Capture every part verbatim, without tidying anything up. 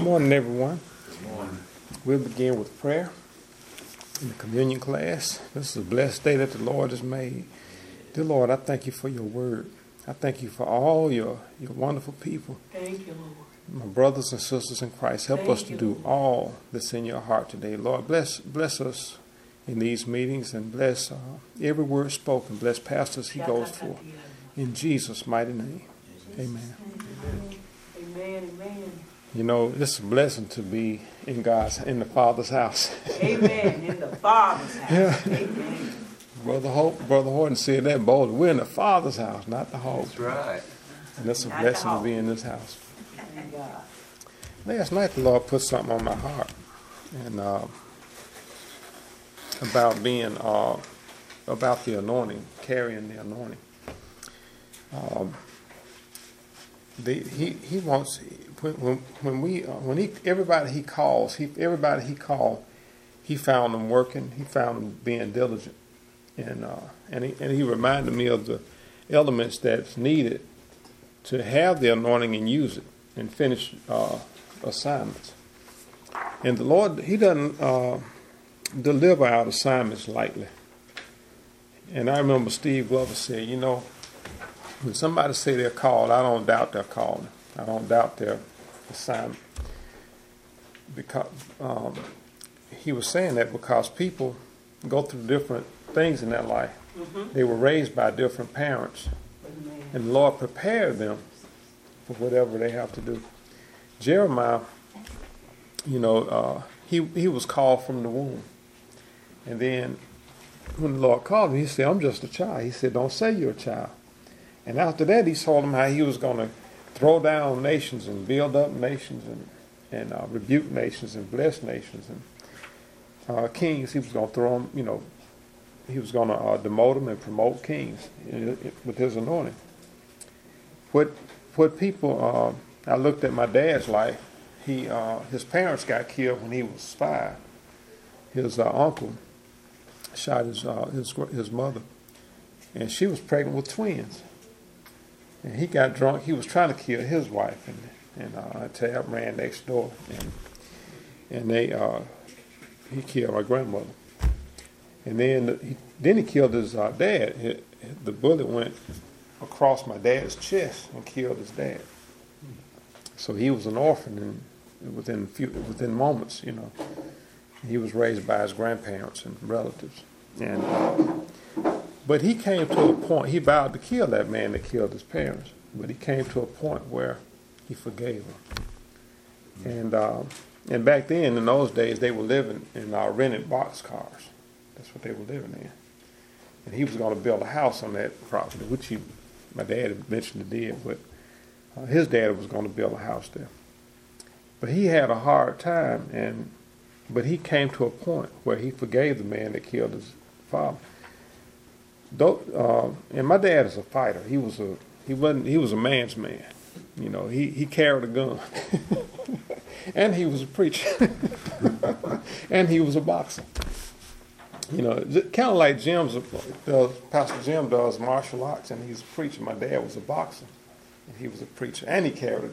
morning, everyone. Good morning. We'll begin with prayer in the communion class. This is a blessed day that the Lord has made. Dear Lord, I thank you for your word. I thank you for all your, your wonderful people. Thank you, Lord. My brothers and sisters in Christ, help Thank us to you, do Lord. all that's in your heart today. Lord, bless bless us in these meetings and bless uh, every word spoken. Bless pastors he goes for. In Jesus' mighty name, amen. Amen, amen. You know, it's a blessing to be in God's, in the Father's house. Amen. In the Father's house. Yeah. Amen. Brother Hope, Brother Horton said that boldly. We're in the Father's house, not the Hope. That's right. And it's a Not the blessing to Hope. be in this house. Thank God. Last night the Lord put something on my heart, and uh, about being uh, about the anointing, carrying the anointing. Um, the, he he wants when when, when we uh, when he everybody he calls he everybody he called he found them working, he found them being diligent, and uh, and he and he reminded me of the elements that's needed to have the anointing and use it and finish uh, assignments. And the Lord, he doesn't uh, deliver out assignments lightly. And I remember Steve Glover said, you know, when somebody say they're called, I don't doubt their calling. I don't doubt their assignment. Because um, he was saying that because people go through different things in their life. Mm-hmm. They were raised by different parents. Amen. And the Lord prepared them for whatever they have to do. Jeremiah, you know, uh, he he was called from the womb. And then when the Lord called him, he said, I'm just a child. He said, don't say you're a child. And after that, he told him how he was going to throw down nations and build up nations and, and uh, rebuke nations and bless nations. And uh, kings, he was going to throw them, you know, he was going to uh, demote them and promote kings with his anointing. What what people, uh, I looked at my dad's life. He uh, his parents got killed when he was five. His uh, uncle shot his uh, his his mother, and she was pregnant with twins. And he got drunk. He was trying to kill his wife, and and uh, Tab ran next door, and and they uh, he killed my grandmother. And then he, then he killed his uh, dad. He, the bullet went across my dad's chest and killed his dad. So he was an orphan and within few, within moments, you know. He was raised by his grandparents and relatives. And uh, but he came to a point. He vowed to kill that man that killed his parents. But he came to a point where he forgave him. And uh, and back then, in those days, they were living in uh, rented boxcars. That's what they were living in. And he was going to build a house on that property, which he, my dad eventually did, but uh, his dad was going to build a house there. But he had a hard time, and but he came to a point where he forgave the man that killed his father. Though, uh, and my dad is a fighter. He was a he wasn't he was a man's man. You know, he, he carried a gun. And he was a preacher. And he was a boxer. You know, kind of like Jim's, does, Pastor Jim does martial arts, and he's a preacher. My dad was a boxer, and he was a preacher, and he carried a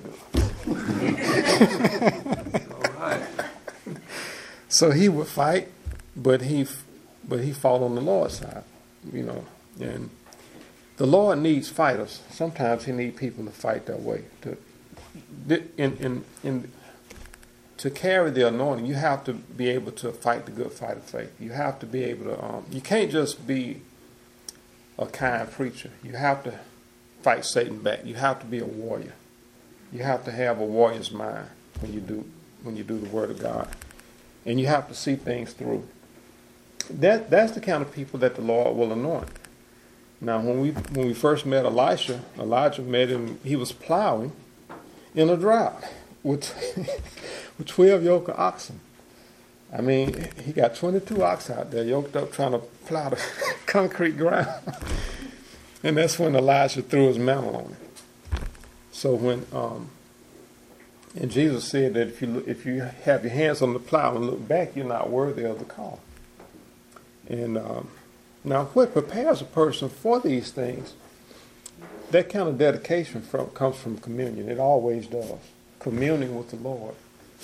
gun. All right. So he would fight, but he, but he fought on the Lord's side, you know. And the Lord needs fighters. Sometimes He needs people to fight their way. To, in in in. To carry the anointing, you have to be able to fight the good fight of faith. You have to be able to, um, you can't just be a kind preacher. You have to fight Satan back. You have to be a warrior. You have to have a warrior's mind when you do when you do the Word of God. And you have to see things through. That that's the kind of people that the Lord will anoint. Now, when we when we first met Elisha, Elijah met him, he was plowing in a drought with with twelve yoke of oxen. I mean, he got twenty-two ox out there yoked up trying to plow the concrete ground. And that's when Elijah threw his mantle on him. So when, um, and Jesus said that if you look, if you have your hands on the plow and look back, you're not worthy of the call. And um, now what prepares a person for these things, that kind of dedication from, comes from communion. It always does. Communing with the Lord.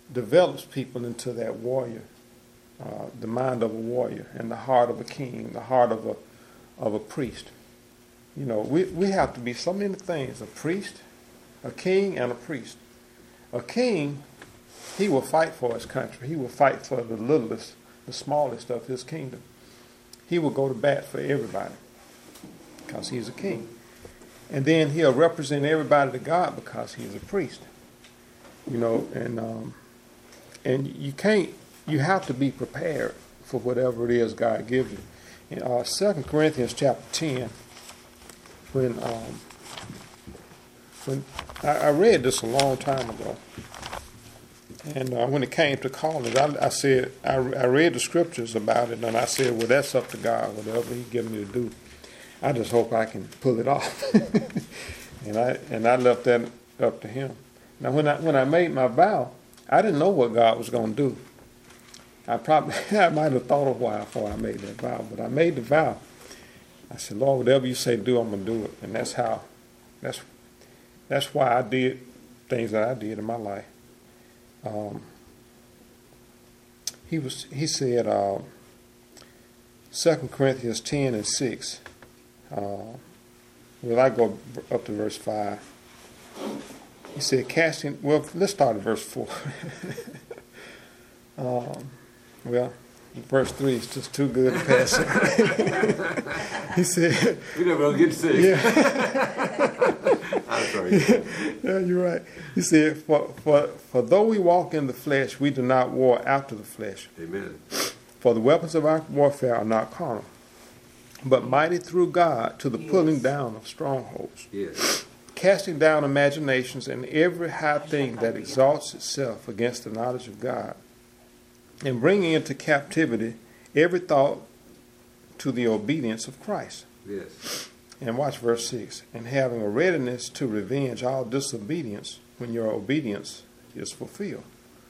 develops people into that warrior, uh, the mind of a warrior, and the heart of a king, the heart of a of a priest. You know, we, we have to be so many things: a priest, a king, and a priest. A king, he will fight for his country. He will fight for the littlest, the smallest of his kingdom. He will go to bat for everybody because he's a king. And then he'll represent everybody to God because he's a priest. You know, and um, and you can't, you have to be prepared for whatever it is God gives you. In uh, Second Corinthians chapter ten, when um, when I, I read this a long time ago, and uh, when it came to college, I, I said I, I read the scriptures about it, and I said, well, that's up to God, whatever He gives me to do. I just hope I can pull it off, and I and I left that up to Him. Now, when I when I made my vow, I didn't know what God was going to do. I probably I might have thought a while before I made that vow, but I made the vow. I said, Lord, whatever you say do, I'm gonna do it, and that's how. That's that's why I did things that I did in my life. Um, he was he said, uh, Second Corinthians ten and six. Uh, well, I go up to verse five. He said, casting. Well, let's start at verse four. um, well, verse three is just too good to pass it. He said, "We never gonna get sick." Yeah. I'm sorry. Yeah, you're right. He said, for, for, for though we walk in the flesh, we do not war after the flesh. Amen. For the weapons of our warfare are not carnal, but mighty through God to the Yes. pulling down of strongholds, Yes. casting down imaginations and every high thing that exalts itself against the knowledge of God, and bringing into captivity every thought to the obedience of Christ. Yes. And watch verse six. And having a readiness to revenge all disobedience when your obedience is fulfilled.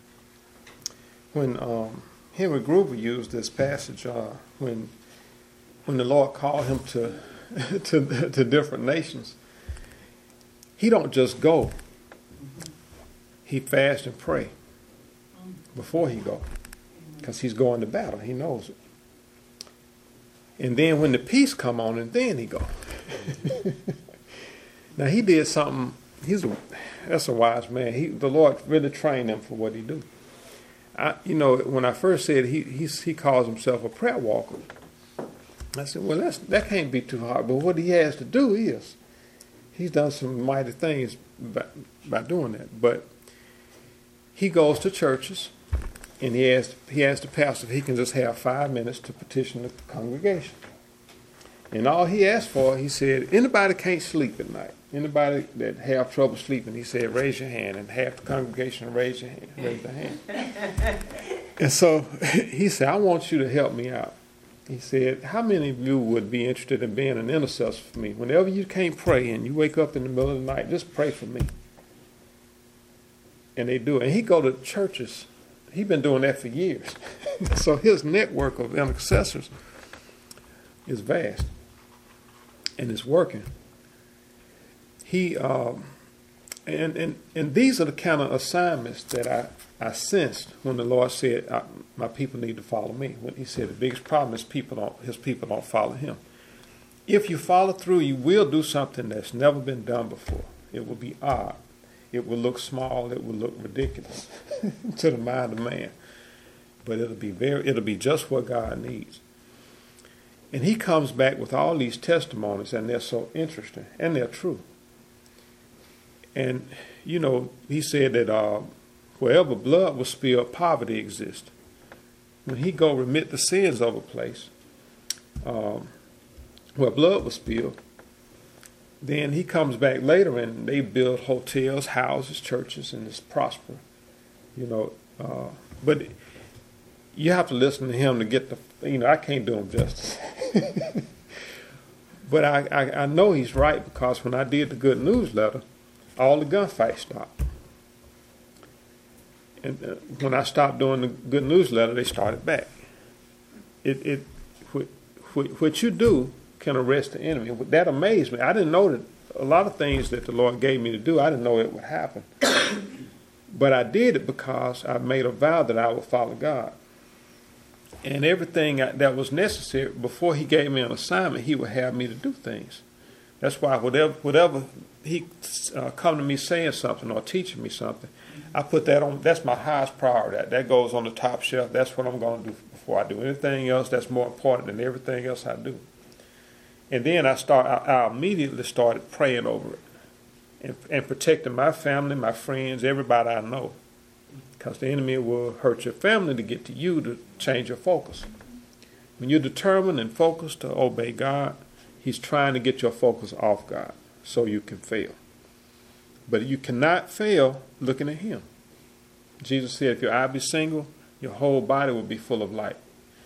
When um, Henry Gruber used this passage, uh, when when the Lord called him to, to to different nations, he don't just go. He fast and pray before he go, because he's going to battle. He knows it. And then when the peace come on, and then he go. Now he did something. He's a that's a wise man. He the Lord really trained him for what he do. I you know when I first said he he he calls himself a prayer walker, I said, well, that's that can't be too hard. But what he has to do is he's done some mighty things by, by doing that. But he goes to churches. And he asked, he asked the pastor if he can just have five minutes to petition the congregation. And all he asked for, he said, anybody can't sleep at night. Anybody that have trouble sleeping, he said, raise your hand. And half the congregation raise your hand, raise their hand. And so he said, I want you to help me out. He said, how many of you would be interested in being an intercessor for me? Whenever you can't pray and you wake up in the middle of the night, just pray for me. And they do it. And he go to churches. He's been doing that for years. So his network of intercessors is vast. And it's working. He um, and, and and these are the kind of assignments that I, I sensed when the Lord said, I, my people need to follow me. When he said the biggest problem is people don't his people don't follow him. If you follow through, you will do something that's never been done before. It will be odd. It will look small. It will look ridiculous to the mind of man, but it'll be very. It'll be just what God needs. And He comes back with all these testimonies, and they're so interesting, and they're true. And you know, He said that uh, wherever blood was spilled, poverty exists. When He go remit the sins of a place, um, where blood was spilled. Then he comes back later and they build hotels, houses, churches, and it's prosper. You know, uh, but you have to listen to him to get the, you know, I can't do him justice. But I, I, I know he's right, because when I did the good newsletter, all the gunfights stopped. And uh, when I stopped doing the good newsletter, they started back. It, it, what, what, what you do can arrest the enemy. That amazed me. I didn't know that a lot of things that the Lord gave me to do, I didn't know it would happen. But I did it because I made a vow that I would follow God. And everything that was necessary, before he gave me an assignment, he would have me to do things. That's why whatever whatever he uh, come to me saying something or teaching me something, I put that on. That's my highest priority. That, that goes on the top shelf. That's what I'm going to do before I do anything else. That's more important than everything else I do. And then I start. I, I immediately started praying over it and, and protecting my family, my friends, everybody I know, because the enemy will hurt your family to get to you to change your focus. When you're determined and focused to obey God, he's trying to get your focus off God so you can fail. But you cannot fail looking at him. Jesus said, if your eye be single, your whole body will be full of light.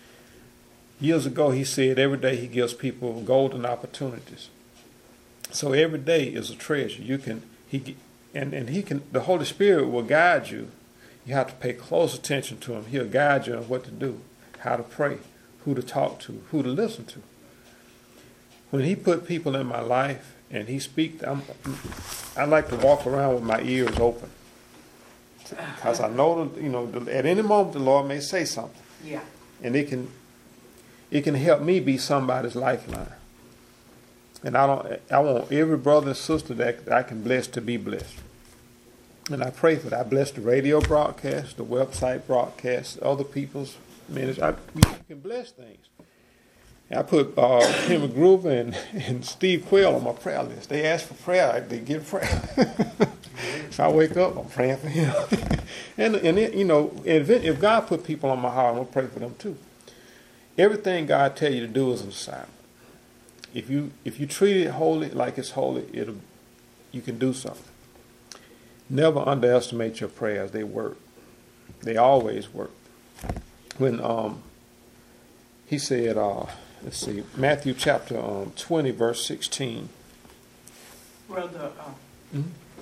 Years ago, he said every day he gives people golden opportunities. So every day is a treasure. You can, he, and, and he can, the Holy Spirit will guide you. You have to pay close attention to him. He'll guide you on what to do, how to pray, who to talk to, who to listen to. When he put people in my life and he speaks, I'm, I like to walk around with my ears open, because I know that, you know, at any moment the Lord may say something, Yeah. and it can, it can help me be somebody's lifeline. And I don't, I want every brother and sister that I can bless to be blessed. And I pray for that. I bless the radio broadcast, the website broadcast, other people's ministry. I, you can bless things. I put uh, Tim McGruver and, and Steve Quayle on my prayer list. They ask for prayer, they get prayer. So I wake up, I'm praying for him. and and it, you know, if, if God put people on my heart, I'm gonna pray for them too. Everything God tell you to do is an assignment. If you if you treat it holy like it's holy, it'll you can do something. Never underestimate your prayers. They work. They always work. When um he said, uh, let's see, Matthew chapter um, twenty, verse sixteen. Brother, uh, Mm-hmm.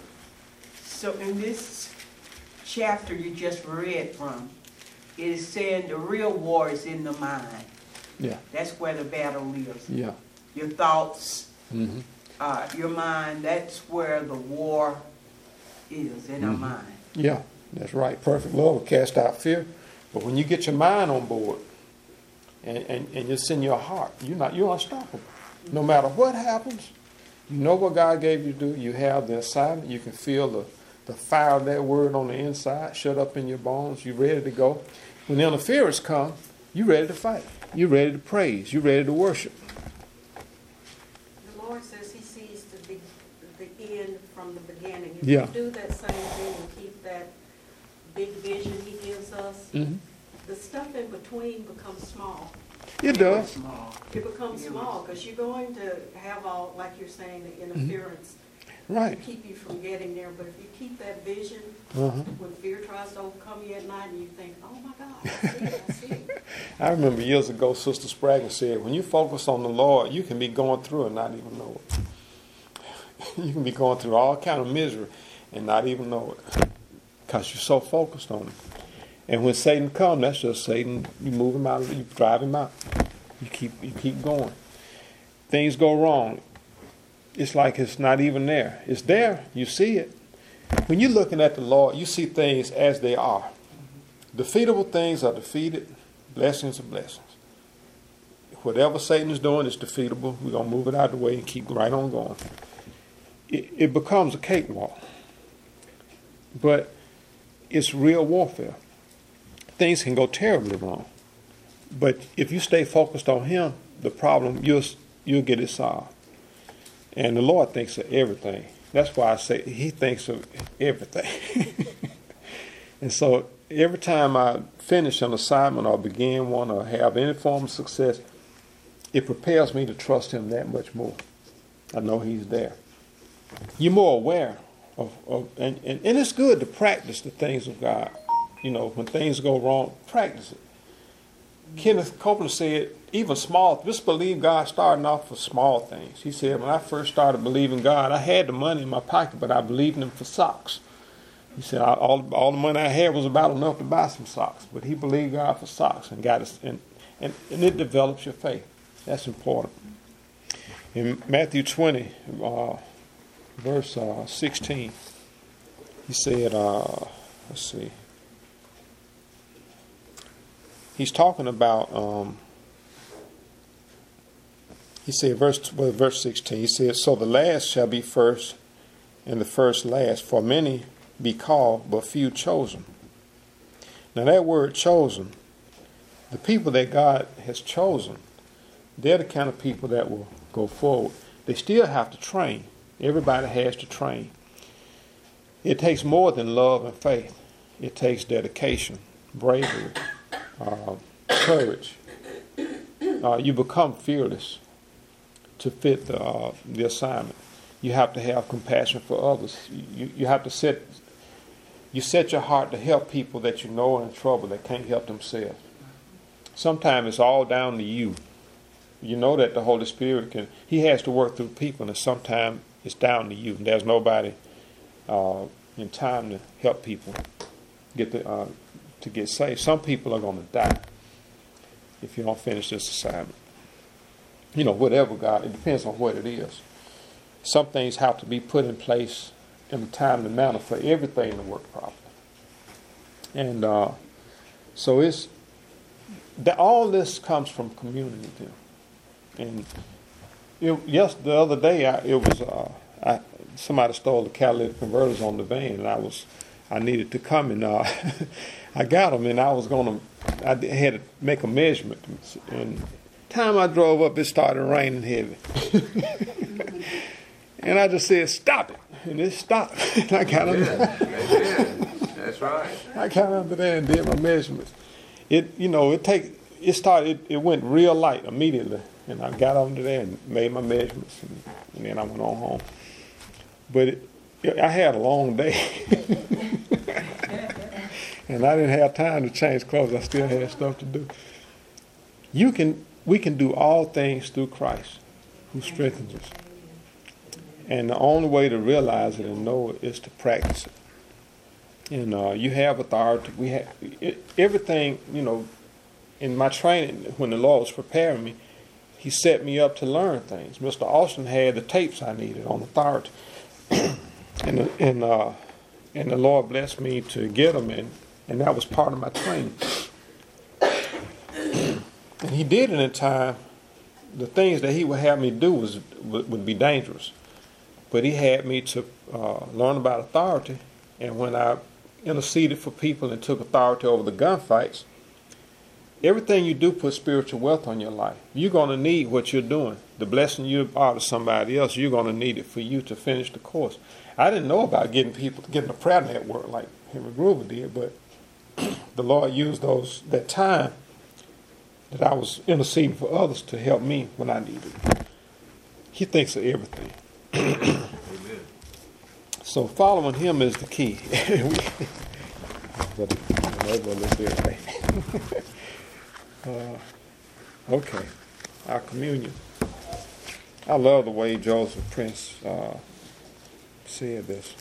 so in this chapter you just read from, it is saying the real war is in the mind. Yeah. That's where the battle lives. Yeah. Your thoughts, Mm-hmm. uh, your mind, that's where the war is, in our Mhm. mind. Yeah, that's right. Perfect love will cast out fear. But when you get your mind on board and, and, and it's in your heart, you're not you're unstoppable. No matter what happens, you know what God gave you to do. You have the assignment. You can feel the, the fire of that word on the inside, shut up in your bones. You're ready to go. When the interference comes, you're ready to fight. You're ready to praise. You're ready to worship. The Lord says he sees the, be- the end from the beginning. If Yeah. we do that same thing and keep that big vision he gives us, Mm-hmm. the stuff in between becomes small. It does. Small. It becomes small because you're going to have all, like you're saying, the interference Right. to keep you from getting there. But if you keep that vision, Uh-huh. when fear tries to overcome you at night and you think, oh my God, I see it, I see it. I remember years ago, Sister Sprague said, when you focus on the Lord, you can be going through and not even know it. You can be going through all kind of misery and not even know it, because you're so focused on it. And when Satan comes, that's just Satan. You move him out, you drive him out. You keep you keep going. Things go wrong. It's like it's not even there. It's there. You see it. When you're looking at the Lord, you see things as they are. Defeatable things are defeated. Blessings are blessings. Whatever Satan is doing is defeatable. We're going to move it out of the way and keep right on going. It, it becomes a cakewalk. But it's real warfare. Things can go terribly wrong. But if you stay focused on him, the problem, you'll, you'll get it solved. And the Lord thinks of everything. That's why I say he thinks of everything. And so every time I finish an assignment or begin one or have any form of success, it prepares me to trust him that much more. I know he's there. You're more aware of, of and, and, and it's good to practice the things of God. You know, when things go wrong, practice it. Kenneth Copeland said, even small, just believe God starting off with small things. He said, when I first started believing God, I had the money in my pocket, but I believed in him for socks. He said, all, all the money I had was about enough to buy some socks, but he believed God for socks and got us, and, and, and it develops your faith. That's important. In Matthew twenty, uh, verse uh, sixteen, he said, uh, let's see. He's talking about, um, he said, verse, well, verse sixteen, he said, so the last shall be first, and the first last, for many be called, but few chosen. Now that word chosen, the people that God has chosen, they're the kind of people that will go forward. They still have to train. Everybody has to train. It takes more than love and faith. It takes dedication, bravery, uh, courage. Uh, you become fearless to fit the, uh, the assignment. You have to have compassion for others. You, you have to set, you set your heart to help people that you know are in trouble that can't help themselves. Sometimes it's all down to you. You know that the Holy Spirit can, He has to work through people, and sometimes it's down to you. There's nobody uh, in time to help people get the, uh, to get saved. Some people are going to die if you don't finish this assignment. You know, whatever God, it depends on what it is. Some things have to be put in place in a timely manner for everything to work properly. And uh, so it's, that all this comes from community. And it, yes, the other day I, it was uh, I, somebody stole the catalytic converters on the van, and I was I needed to come and uh, I got them, and I was gonna I had to make a measurement. And time I drove up, it started raining heavy, and I just said, "Stop it!" And it stopped. And I got Amen. under. Amen. That's right. I got under there and did my measurements. It you know it take it started it, it went real light immediately. And I got under there and made my measurements, and, and then I went on home. But it, it, I had a long day, and I didn't have time to change clothes. I still had stuff to do. You can, we can do all things through Christ, who strengthens us. And the only way to realize it and know it is to practice it. And uh, you have authority. We have it, everything. You know, in my training, when the Lord was preparing me, He set me up to learn things. Mister Austin had the tapes I needed on authority. and, the, and, uh, and the Lord blessed me to get them, and, and that was part of my training. And He did it in time. The things that He would have me do was would, would be dangerous. But He had me to uh, learn about authority. And when I interceded for people and took authority over the gunfights, everything you do puts spiritual wealth on your life. You're going to need what you're doing. The blessing you are to somebody else, you're going to need it for you to finish the course. I didn't know about getting people, getting a prayer network like Henry Groover did, but the Lord used those that time that I was interceding for others to help me when I needed it. He thinks of everything. Amen. So following Him is the key. But over a little bit, right? Uh, okay, our communion. I love the way Joseph Prince uh, said this.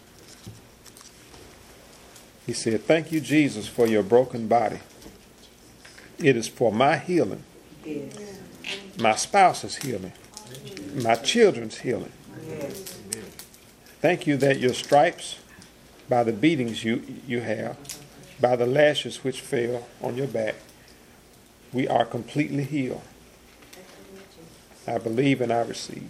He said, "Thank you, Jesus, for your broken body. It is for my healing, Yes. my spouse's healing, my children's healing. Yes. Thank you that your stripes, by the beatings you, you have, by the lashes which fell on your back, we are completely healed. I believe and I receive."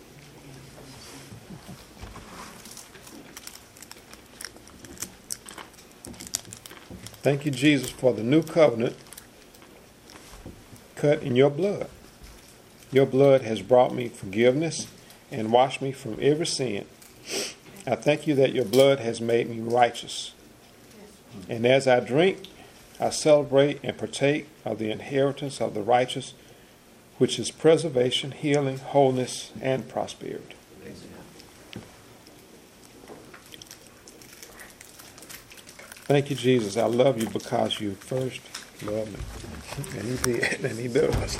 Thank you, Jesus, for the new covenant cut in your blood. Your blood has brought me forgiveness and washed me from every sin. I thank you that your blood has made me righteous. And as I drink, I celebrate and partake of the inheritance of the righteous, which is preservation, healing, wholeness, and prosperity. Thank you, Jesus. I love you because you first loved me. And He did, and He does.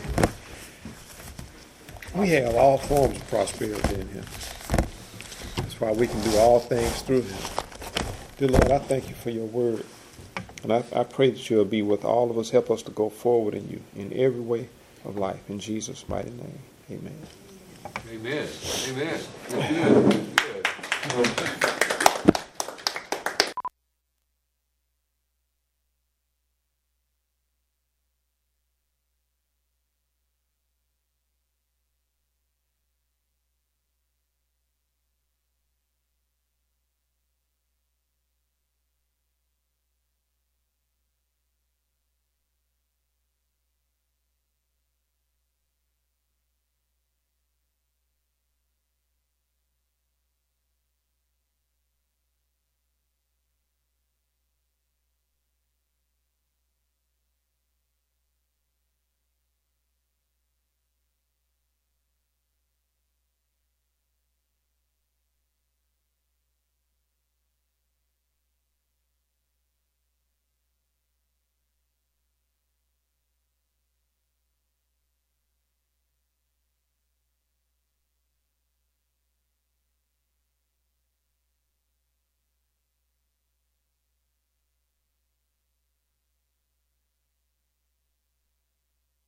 We have all forms of prosperity in Him. That's why we can do all things through Him. Dear Lord, I thank you for your word. And I, I pray that you'll be with all of us. Help us to go forward in you in every way of life. In Jesus' mighty name, amen. Amen. Amen. That's good. That's good.